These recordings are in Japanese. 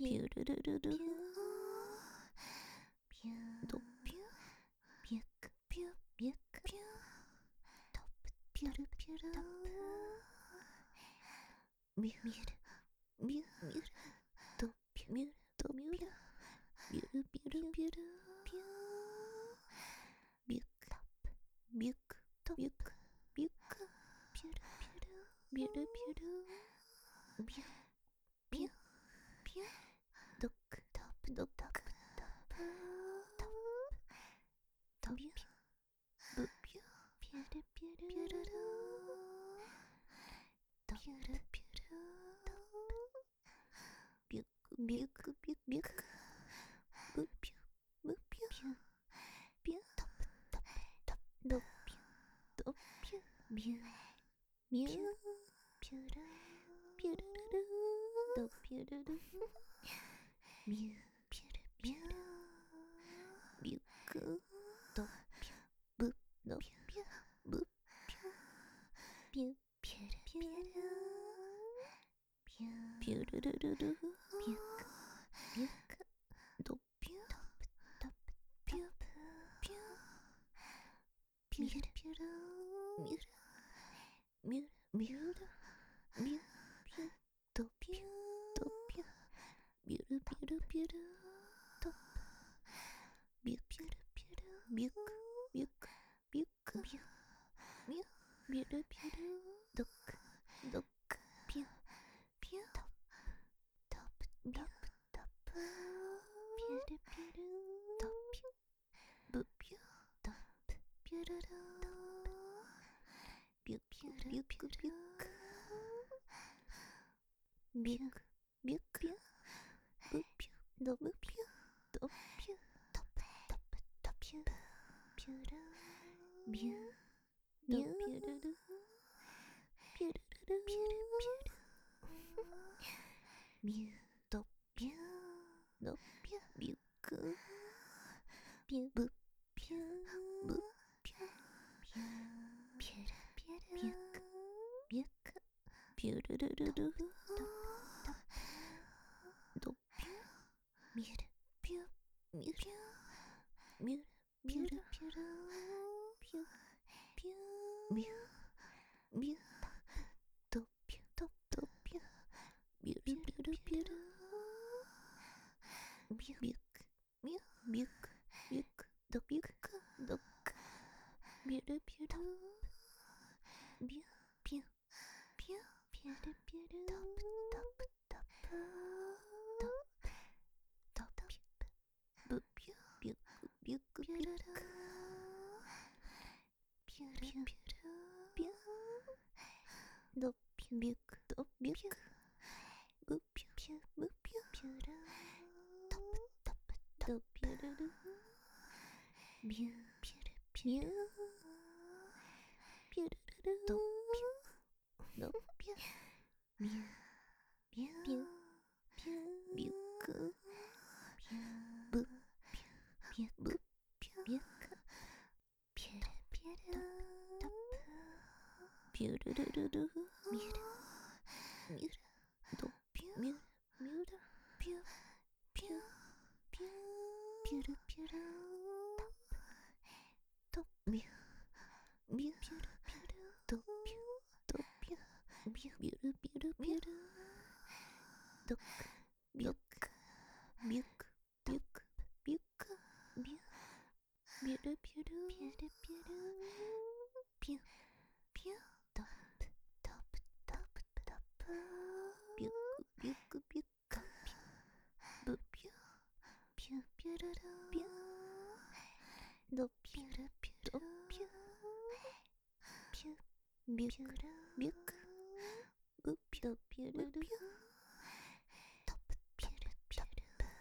ピュルルルルピュードピューピュックピュッピュックピュートップピュルピュルトップミュルミュルドピュミュルドミュルビュルビュルビュルピュービュックトップビュックトビュックビュックピュルピュルビュルビュルビュピュピュドックトップドックトップトップビュブピュピュルピュルピュルルドピュルピュルビュックビュックビュッビュックブピュブピュピュトップトップトップドピュドピュビュミュピュルピュルルドピュルルミュピュルピュルビュックドピュブドピュブピュピュピュルピュルピュルルルルビュックビュックドピュトップピュピュピュルピュルミュルミュルミュルミュピュドピュドピュビュルビュルビュルトップビュピュルピュルビュックビュックビュックビュミュビュルビュルドックドックピュピュトップビュックトップピュルピュルドピュブピュドップピュルルビュピュルビュックビュックビュックビュックブピュドブピュドピュトップトップトピュピュルビュドピュルルピュルルルピュルピュルミュドピュドピュビュックビュブピュブピュピュピュルピュルビュックビュックピュルルルルドピュミュルピュミュルミュルピュルピュルピュピュミュミュドピュドピュミュルピュルピュルミュビュックミュビュックビュックドビュックドックミュルピュルビュピュピュピュルピュルドップドップドップドップブピュビュックビュックビュックピュルピュルビュドピュビュックドビュックブピュピュブピュピュルトップトップドピュルルビュピュルピュピュルルドピュドピュビュビュビュピュビュックピュブピュブピュビュックピュルピュルトップピュルルルルミュルミュルドピュミュルミュルピュピュピュピュルピュルトップミュミュピュルピュルドピュドピュミュビュルビュルビュルドックビュックビュックビュックビュックビュビュルビュルビュルビュルピュピュトップトップトップトップビュックビュックビュックブピュピュピュルルビュドピュルピュルピュピュビュックビュックブピュピュルピュトップピュルピュル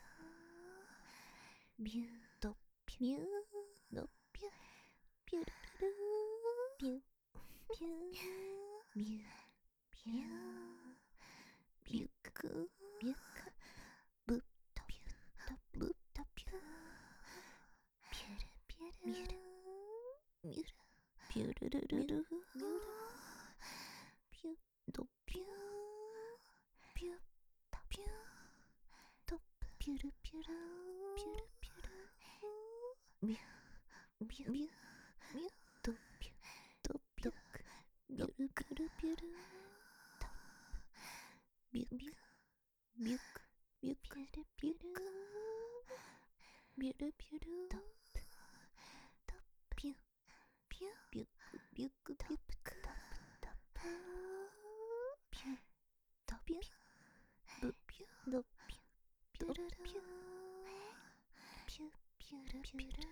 ビュドピュドピュピュルルピュピュミュピュビュックビュックブトピュトブトピュピュルピュルミュルミュルピュルルルルミュルピュドピュピュトピュトピュルピュルピュルピュルミュミュミュミュドピュドピュビュルビュルビュルタビュビュビュクビュクビュルビュルビュルビュルドピュピュビュクビュクビュクピュドピュブピュドピュピュルルピュピュピュルピュル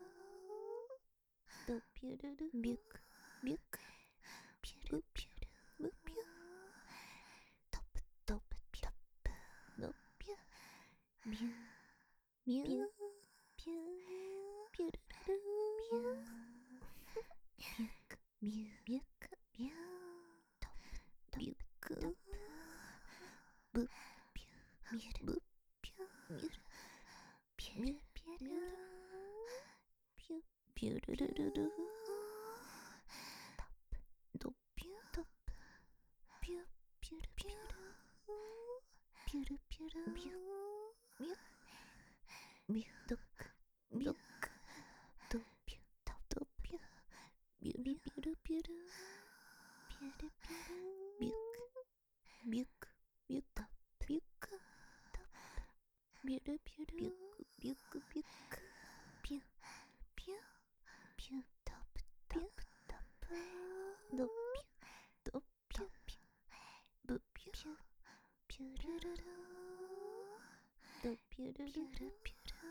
ドピュルルビュクビュクピュルピュルブピュトップトップピュッドピュミュミュピュピュルルピュミュクミュミュクミュトップビュクブピュミュルブピュミュルピュルピュルピュピュルルルルトップドピュトップピュピュルピュルピュルピュルミュミュミュドックドックドピュドピュビュルビュルビュルピュルピュルビュクビュクビュクビュクビュルビュルビュクビュクビュクピュピュピュトップトップトップドピュドピュピュブピュピュルルルドピュルルルピュルピュル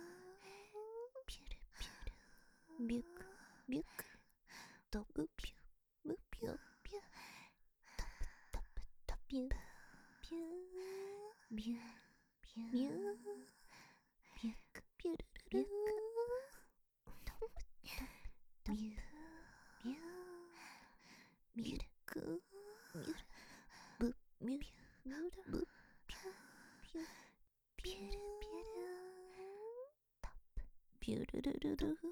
ピュルビュクビュクドブピュブピュピュトップトップトピュピュビュビュビュビュクピュルルルトップトップビュビュミルクミルブミュミュルブピュピュピュルピュルトップピュルルルルピュル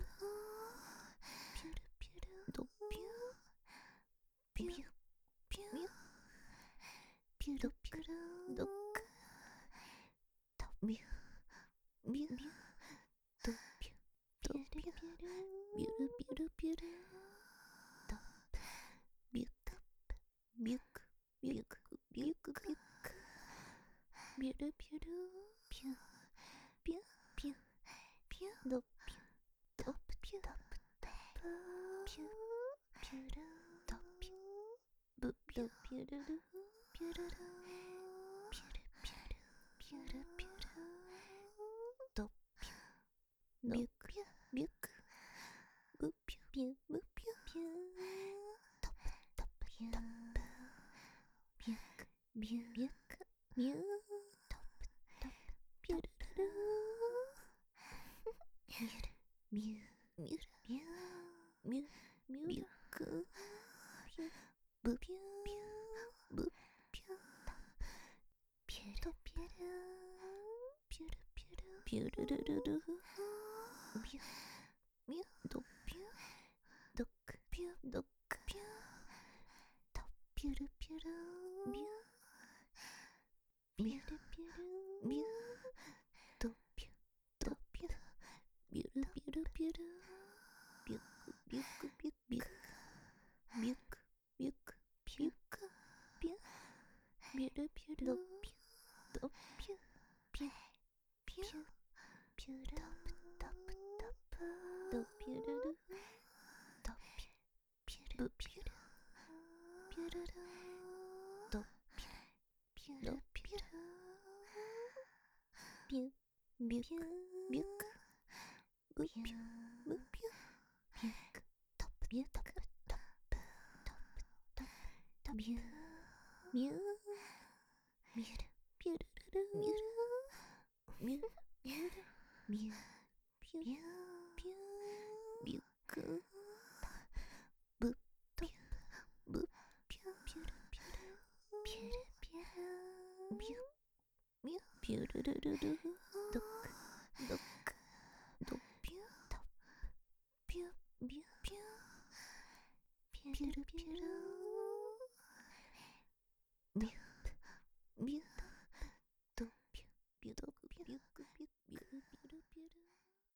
ピュルドピュピュピュピュルピュルドックトミュミュミュドピュドピュビュルビュルビュルドップビュクビュクビュクビュクビュクビュルビュルピュピュピュピュドピュドピュドピュピュルドピュブピュピュルルピュルルピュルピュルピュルピュルドピュビュクビュクブピュピュブピュピュトップトップトップビュクビュビュクビュトップトップピュルルルミュルミュルミュルミュミュミュクピュブピュピュブピュピュルピュルピュルピュルピュルルルルミュミュドピュドックピュドックピュトピュルピュルミュミュルピュルミュドピュドピュビュルビュルビュルビュクビュクビュクビュクビュクビュクビュクビュビュルビュルドピュドピュピュピュピュルドプドプドプドピュルルドピュピュルピュルピュルルドピュピュルピュルピュビュクビュクブピュブピュビュクトップビュトップトップトップトップトビュミュミュルピュルルルミュルミュルミュルミュピュピュビュクブピュブピュピュルピュルピュルピュルミュミュピュルルルルドックドックドピュトップピュビュピュピュルピュルミュミュドピュビュドッ